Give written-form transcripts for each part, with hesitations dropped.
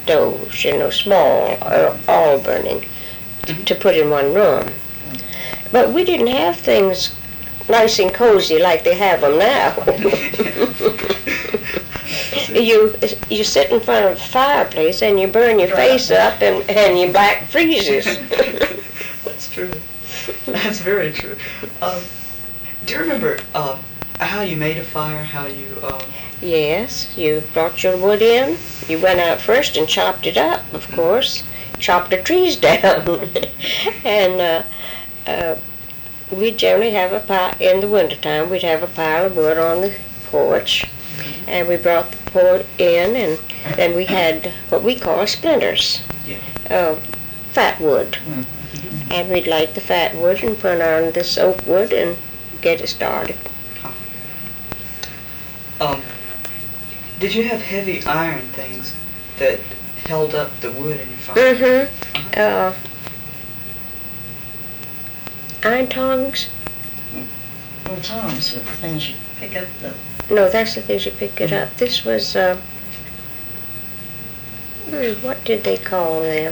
stoves, small, all burning, to put in one room. But we didn't have things nice and cozy like they have them now. You sit in front of a fireplace and you burn your face up and your back freezes. That's true. That's very true. Do you remember how you made a fire? How you? Yes, you brought your wood in. You went out first and chopped it up, of course. Chopped the trees down, and we generally have a pile in the wintertime. We'd have a pile of wood on the porch, and we brought the wood in, and then we had what we call splinters, fat wood, and we'd light the fat wood and put on this oak wood and get it started. Did you have heavy iron things that held up the wood in your fire? Iron tongs? Well, tongs are the things you pick up the... No, that's the things you pick it up. This was, what did they call them?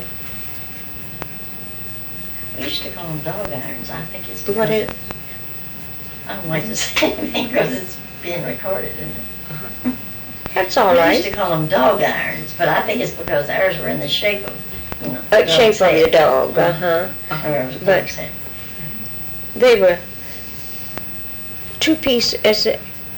We used to call them dog irons. I think it's What because is- I don't like to say anything because it's being recorded, isn't it? That's all We right. used to call them dog irons, but I think it's because ours were in the shape of, Shape of the dog, But- They were two pieces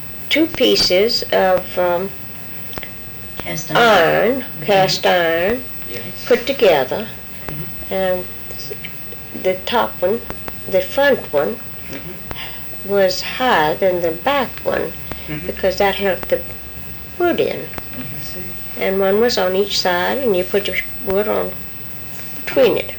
of Cast iron. cast iron, Yes. put together, and the top one, the front one, was higher than the back one because that held the wood in. I see. And one was on each side, and you put the wood on between it.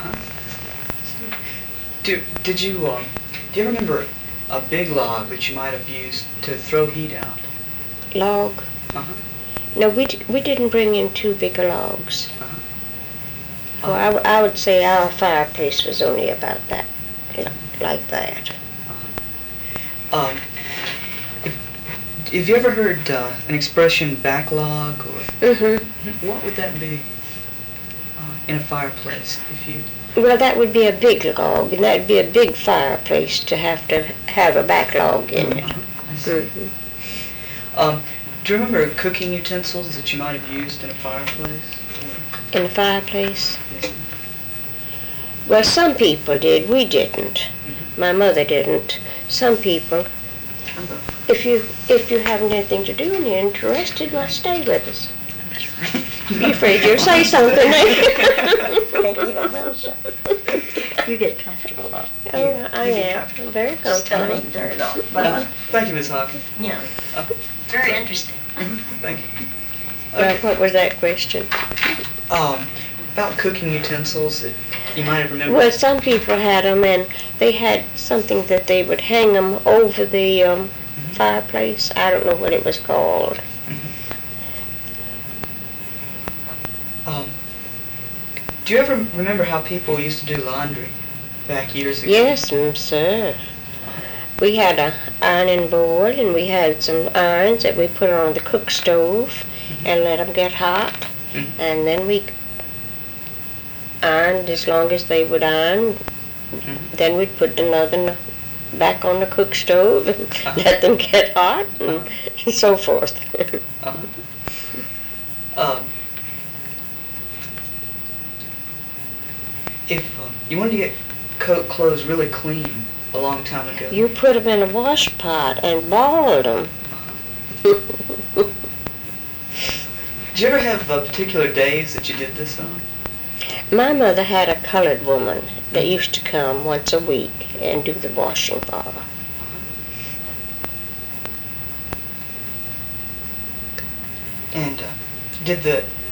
Did you do you remember a big log that you might have used to throw heat out? Log? No, we didn't bring in too big logs. Well, I would say our fireplace was only about that, like that. Have you ever heard an expression backlog, or what would that be in a fireplace? Well, that would be a big log, and that would be a big fireplace to have a backlog in it. I see. Do you remember cooking utensils that you might have used in a fireplace? In the fireplace? Yes. Well, some people did. We didn't. My mother didn't. Some people. If you haven't anything to do and you're interested, well, stay with us. Be afraid you'll say something. You get comfortable up. Oh, I am. I'm very comfortable. Turn it off. Thank you, Ms. Hawkins. Yeah. Very interesting. Thank you. What was that question? About cooking utensils that you might have remembered. Well, some people had them, and they had something that they would hang them over the fireplace. I don't know what it was called. Do you ever remember how people used to do laundry back years ago? Yes, sir. We had a ironing board, and we had some irons that we put on the cook stove and let them get hot, and then we ironed as long as they would iron. Then we'd put another back on the cook stove and let them get hot, and so forth. If you wanted to get clothes really clean a long time ago. You put them in a wash pot and boiled them. Did you ever have particular days that you did this on? My mother had a colored woman that used to come once a week and do the washing for her. And did the